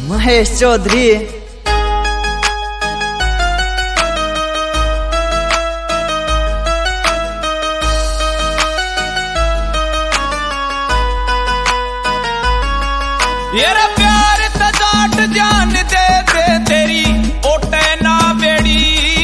महेश चौधरी। ये प्यार तजाट जान दे दे तेरी ओटे ना बेड़ी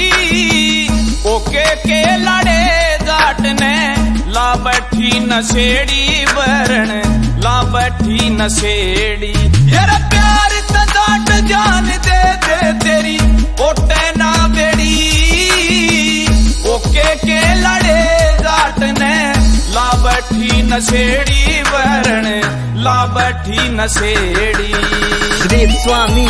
ओके के लड़े जाट ने ला बैठी नशेड़ी वरण ला बैठी नशेड़ी। ये प्यार तजाट जान दे दे तेरी ओटे ना बेड़ी ओके के लड़े जाट ने ला बैठी नशेड़ी वरण ला बैठी नशेड़ी। श्री स्वामी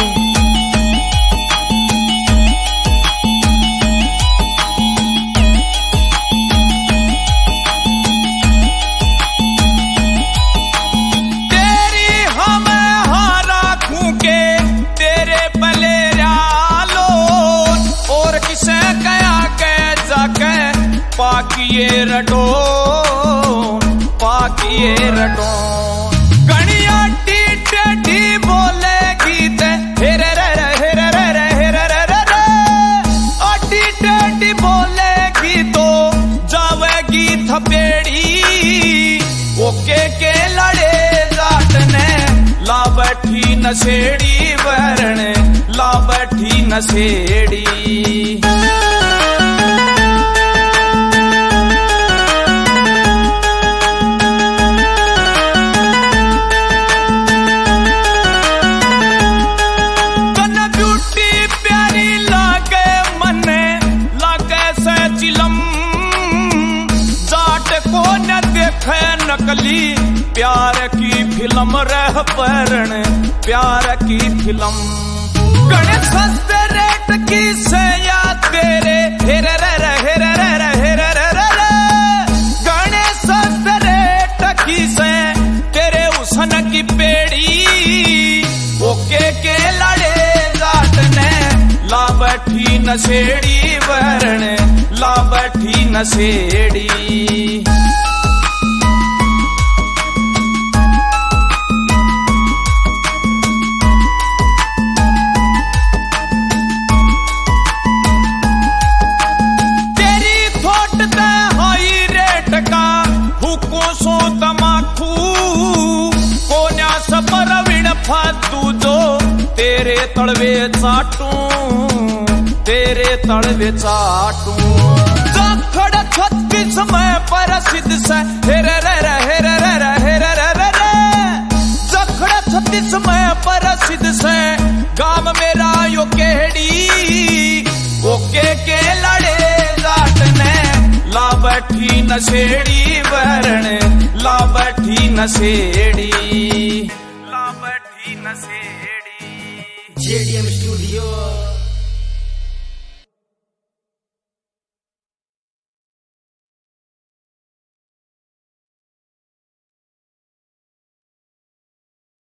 तेरी हम हाँ राखूं के तेरे पले लो और किसे कया के जाके पाकिए रटो पाकिए रटो। गणिया टी बोलेगी ते हेरे रे हेरे रे हेरे रे रे अटी टेटी बोलेगी तो जावेगी थपेड़ी ओके के लड़े जाट ने ला बैठी नशेड़ी वरण ला बैठी नशेड़ी। नकली प्यार की फिल्म रह परण प्यार की फिल्म गणे सस्ते रेट की से या तेरे हेरे रे हेरे रे हेरे रे गणे सस्ते रेट की से तेरे उसन की पेड़ी ओके के लड़े जाट ने ला बैठी नशेड़ी वरण ला बैठी नशेड़ी। तेरे तड़वे चाटू जाखड़ 36 में प्रसिद्ध से हेरे रे हेरे रे हेरे रे जाखड़ 36 में प्रसिद्ध से गांव मेरा यो केड़ी ओके के लड़े जाट ने ला बैठी नशेड़ी वरण ला बैठी नशेड़ी ला बैठी नशेड़ी। JDM studio.